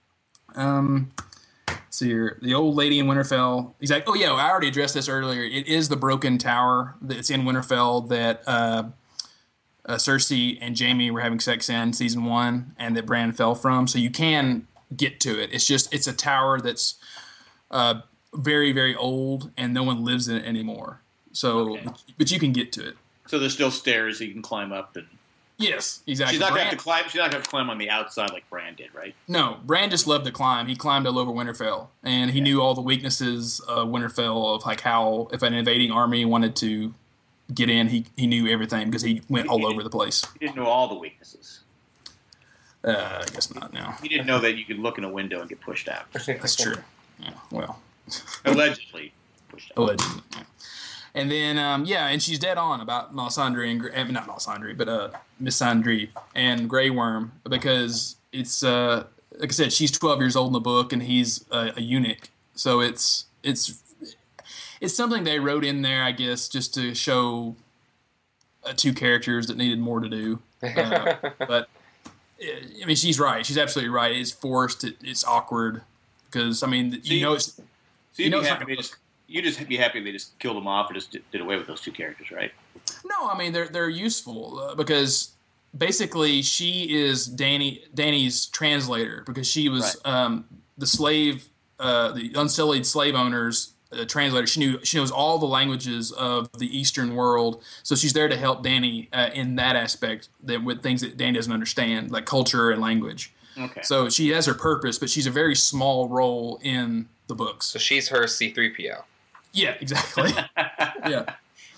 see here, the old lady in Winterfell. He's like, oh yeah, I already addressed this earlier. It is the broken tower that's in Winterfell that Cersei and Jaime were having sex in season 1, and that Bran fell from. So you can get to it. It's a tower that's very, very old, and no one lives in it anymore. So, okay. But you can get to it. So there's still stairs you can climb up. And yes, exactly. She's not going to have to climb. She's not going to climb on the outside like Bran did, right? No, Bran just loved to climb. He climbed all over Winterfell, and he knew all the weaknesses of Winterfell, of like how if an invading army wanted to get in, he knew everything because he went all over the place. He didn't know all the weaknesses. I guess not. No, he didn't know that you could look in a window and get pushed out. That's true. Yeah, well. Allegedly. Allegedly. Yeah. And then, and she's dead on about Melisandre and not Melisandre, but Missandei and Grey Worm because it's like I said, she's 12 years old in the book and he's a eunuch, so it's something they wrote in there, I guess, just to show two characters that needed more to do. But I mean, she's right. She's absolutely right. It's forced. It's awkward because I mean, it's. So you'd be happy you just be happy they just killed them off or just did away with those two characters, right? No, I mean they're useful because basically she is Danny's translator because she was the slave, the unsullied slave owner's translator. She knows all the languages of the Eastern world, so she's there to help Danny in that aspect with things that Danny doesn't understand, like culture and language. Okay. So she has her purpose, but she's a very small role in the books. So she's her C-3PO. Yeah, exactly. Yeah.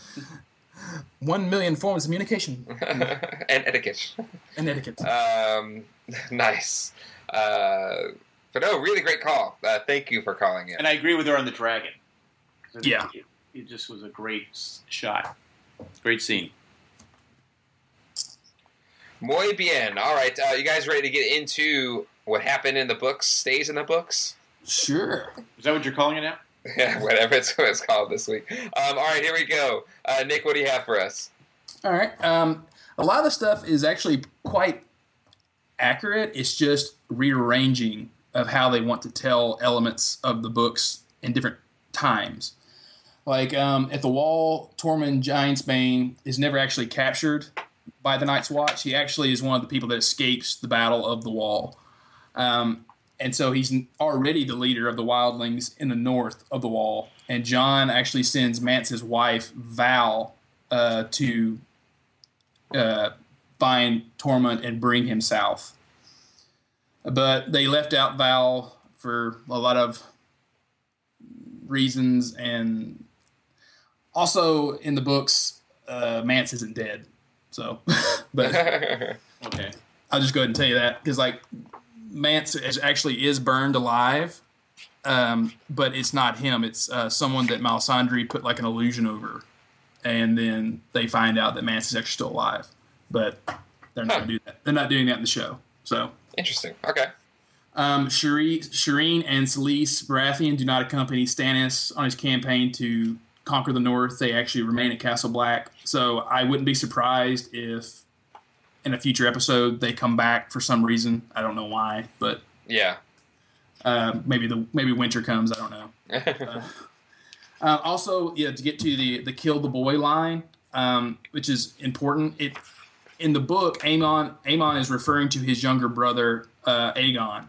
1 million forms of communication. And etiquette. Nice. But no, really great call. Thank you for calling in. And I agree with her on the dragon. Yeah. It just was a great shot. Great scene. Muy bien. All right. You guys ready to get into what happened in the books, stays in the books? Sure. Is that what you're calling it now? Yeah, whatever it's called this week. All right, here we go. Nick, what do you have for us? All right. A lot of the stuff is actually quite accurate. It's just rearranging of how they want to tell elements of the books in different times. Like at the Wall, Tormund Giantsbane is never actually captured by the Night's Watch. He actually is one of the people that escapes the Battle of the Wall. And so he's already the leader of the wildlings in the north of the Wall. And Jon actually sends Mance's wife, Val, to find Tormund and bring him south. But they left out Val for a lot of reasons. And also in the books, Mance isn't dead. So, but okay, I'll just go ahead and tell you that because Mance actually is burned alive, but it's not him. It's someone that Melisandre put like an illusion over, and then they find out that Mance is actually still alive. But they're not going to do that. They're not doing that in the show. So interesting. Okay. Shireen and Selyse Baratheon do not accompany Stannis on his campaign to conquer the North. They actually remain at Castle Black. So I wouldn't be surprised if in a future episode they come back for some reason. I don't know why, but yeah, maybe winter comes. I don't know. Also, to get to the kill the boy line, which is important. In the book, Aemon is referring to his younger brother Aegon,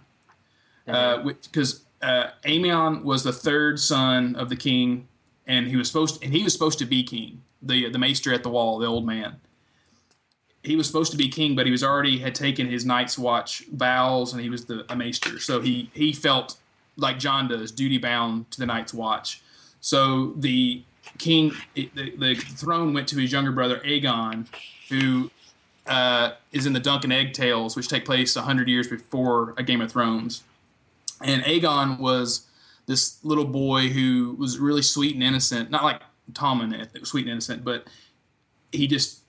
because Aemon was the third son of the king, and he was supposed to be king. The maester at the Wall, the old man. He was supposed to be king, but he had taken his Night's Watch vows, and he was a maester. So he felt like Jon does, duty bound to the Night's Watch. So the king, the throne went to his younger brother Aegon, who is in the Dunk and Egg Tales, which take place 100 years before A Game of Thrones. And Aegon was this little boy who was really sweet and innocent, not like Tommen, sweet and innocent, but he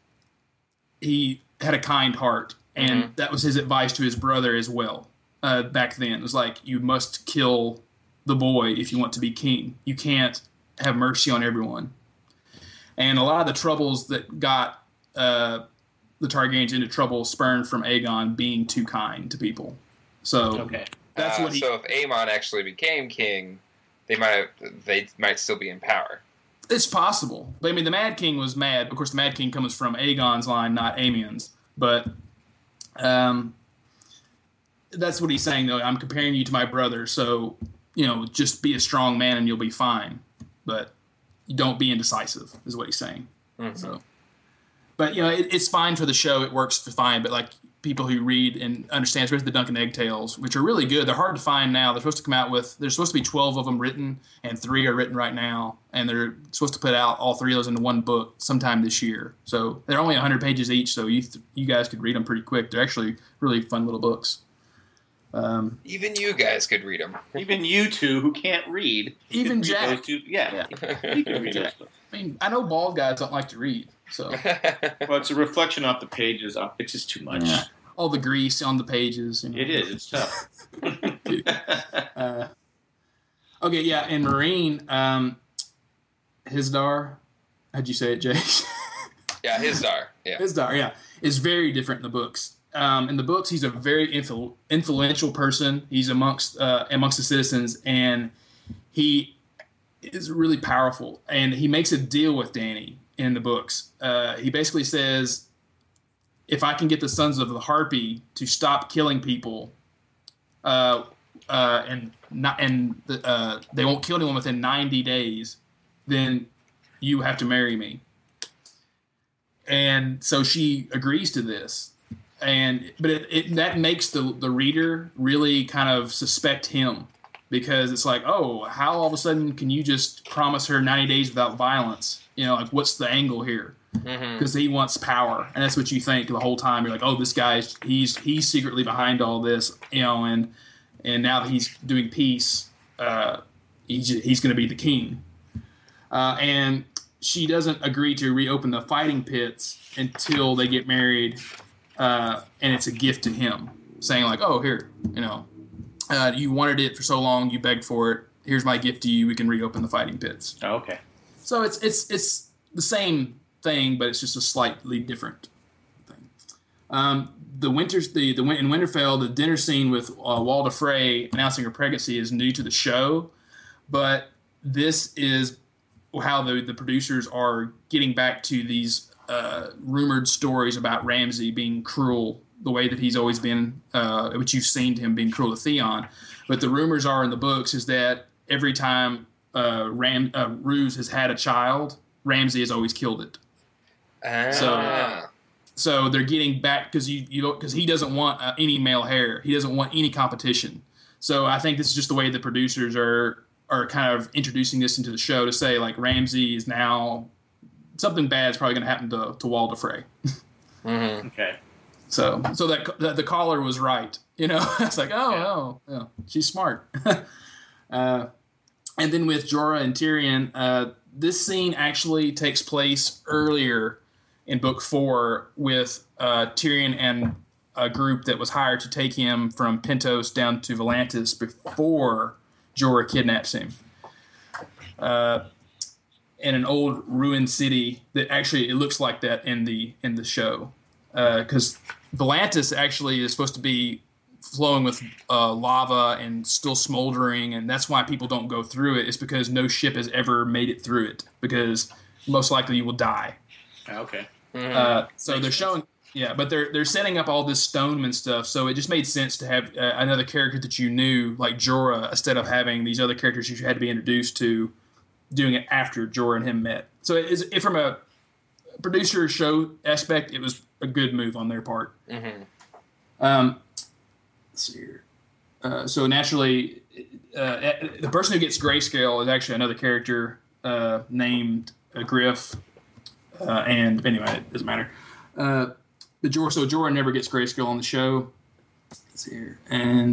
had a kind heart, and that was his advice to his brother as well. Back then, it was like, you must kill the boy if you want to be king. You can't have mercy on everyone. And a lot of the troubles that got the Targaryens into trouble spurned from Aegon being too kind to people. So that's what. So if Aemon actually became king, they might still be in power. It's possible. But I mean, the Mad King was mad. Of course, the Mad King comes from Aegon's line, not Aemon's. But that's what he's saying, though. I'm comparing you to my brother, so, just be a strong man and you'll be fine. But don't be indecisive, is what he's saying. Mm-hmm. So, but, it's fine for the show. It works fine. But, people who read and understand, especially the Dunk and Egg Tales, which are really good. They're hard to find now. They're supposed to come out there's supposed to be 12 of them written, and 3 are written right now. And they're supposed to put out all 3 of those into one book sometime this year. So they're only 100 pages each, so you guys could read them pretty quick. They're actually really fun little books. Even you guys could read them. Even you two who can't read. Even Jack. Yeah. You can read those books. I mean, I know bald guys don't like to read, so. Well, it's a reflection off the pages. It's just too much. Yeah. All the grease on the pages. It is. It's tough. Okay, yeah, and Marine, Hisdar, how'd you say it, Jay? Yeah, Hizdahr. Yeah, Hizdahr. Yeah, is very different in the books. In the books, he's a very influential person. He's amongst the citizens, and he is really powerful. And he makes a deal with Dany in the books. He basically says, if I can get the Sons of the Harpy to stop killing people, they won't kill anyone within 90 days, then you have to marry me. And so she agrees to this. But that makes the reader really kind of suspect him, because it's like, oh, how all of a sudden can you just promise her 90 days without violence? Like, what's the angle here? Because he wants power, and that's what you think the whole time. You're like, oh, this guy's he's secretly behind all this, and now that he's doing peace, he's going to be the king. And she doesn't agree to reopen the fighting pits until they get married, and it's a gift to him, saying like, oh, here, you wanted it for so long, you begged for it. Here's my gift to you. We can reopen the fighting pits. Oh, okay. So it's the same thing, but it's just a slightly different thing. In Winterfell, the dinner scene with Walder Frey announcing her pregnancy is new to the show, but this is how the producers are getting back to these rumored stories about Ramsay being cruel, the way that he's always been, which you've seen him being cruel to Theon. But the rumors are in the books is that every time Roose has had a child, Ramsay has always killed it. So they're getting back because he doesn't want any male hair. He doesn't want any competition. So I think this is just the way the producers are kind of introducing this into the show to say, like, Ramsay is now something bad is probably going to happen to Walder Frey. Mm-hmm. Okay. So that the caller was right. It's like, oh, she's smart. And then with Jorah and Tyrion, this scene actually takes place earlier in Book 4 with Tyrion and a group that was hired to take him from Pentos down to Volantis before Jorah kidnaps him. In an old ruined city that actually it looks like that in the show, because Volantis actually is supposed to be flowing with lava and still smoldering, and that's why people don't go through it. It's because no ship has ever made it through it, because most likely you will die. Okay. So they're showing, but they're setting up all this Stoneman stuff. So it just made sense to have another character that you knew, like Jorah, instead of having these other characters you had to be introduced to, doing it after Jorah and him met. So from a producer show aspect, it was a good move on their part. Mm-hmm. Let's see here. So naturally, the person who gets grayscale is actually another character named Griff. And anyway, it doesn't matter. Jorah never gets grayscale on the show. Let's see here.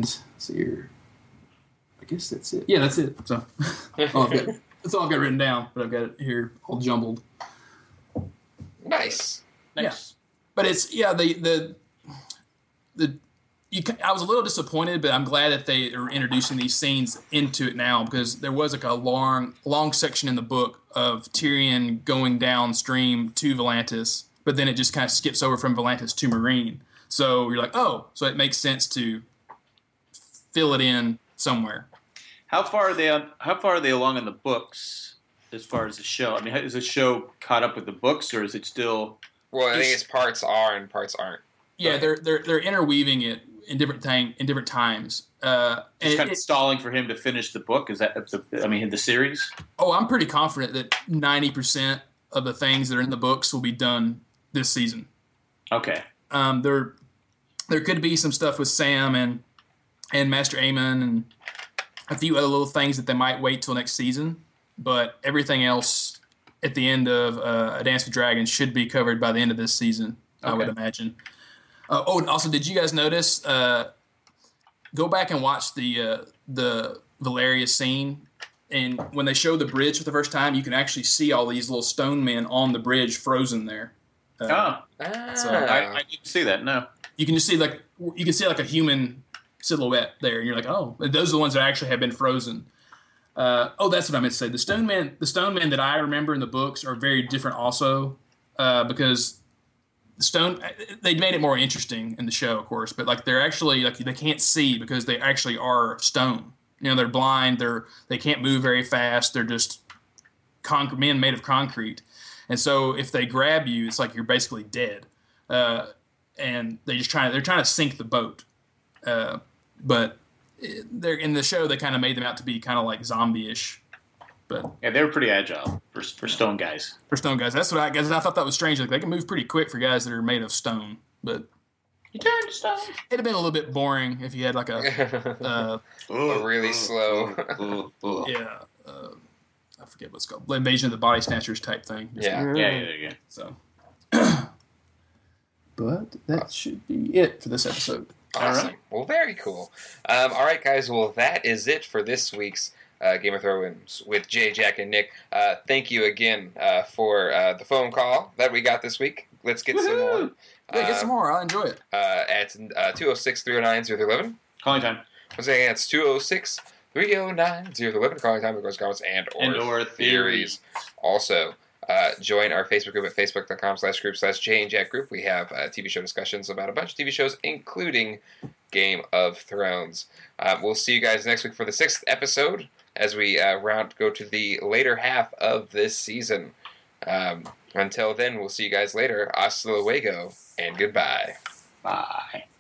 I guess that's it. Yeah, that's it. So that's all I've got written down, but I've got it here all jumbled. Nice. Yeah. But it's I was a little disappointed, but I'm glad that they are introducing these scenes into it now, because there was like a long section in the book of Tyrion going downstream to Volantis, but then it just kind of skips over from Volantis to Meereen. So you're like, oh, so it makes sense to fill it in somewhere. How far are they along in the books as far as the show? I mean, is the show caught up with the books, or is it still? Well, I think it's parts are and parts aren't. Yeah, they're interweaving it in different times. Just kind of stalling for him to finish the book. Is that the series? Oh, I'm pretty confident that 90% of the things that are in the books will be done this season. Okay. There could be some stuff with Sam and Master Aemon and a few other little things that they might wait till next season, but everything else at the end of A Dance with Dragons should be covered by the end of this season, I would imagine. And also, did you guys notice? Go back and watch the Valyria scene, and when they show the bridge for the first time, you can actually see all these little stone men on the bridge frozen there. So I didn't see that. No, you can just see like a human silhouette there, and you're like, oh, those are the ones that actually have been frozen. That's what I meant to say. The stone men that I remember in the books are very different also. because stone, they made it more interesting in the show, of course, but like they're actually like they can't see because they actually are stone. You know, they're blind. They can't move very fast. They're just men made of concrete, and so if they grab you, it's like you're basically dead. And they're trying to sink the boat, but they're in the show. They kind of made them out to be kind of like zombie-ish. But yeah, they were pretty agile for stone guys. For stone guys, that's what I guess. I thought that was strange. Like they can move pretty quick for guys that are made of stone. But you turn to stone. It'd have been a little bit boring if you had like a really slow. Yeah, I forget what's called. Invasion of the Body Snatchers type thing. Yeah. So, but that should be it for this episode. Awesome. All right. Well, very cool. All right, guys. Well, that is it for this week's Game of Thrones with Jay, Jack, and Nick. Thank you again for the phone call that we got this week. Let's get some more. Yeah, get some more. I'll enjoy it. At 206-309-0311. Calling time. I'm saying it's 206-309-0311. Calling time, of course, comments and/or theories. Also, join our Facebook group at facebook.com/group/Jay and Jack group. We have TV show discussions about a bunch of TV shows, including Game of Thrones. We'll see you guys next week for the 6th episode as we go to the later half of this season. Until then, we'll see you guys later. Hasta luego, and goodbye. Bye.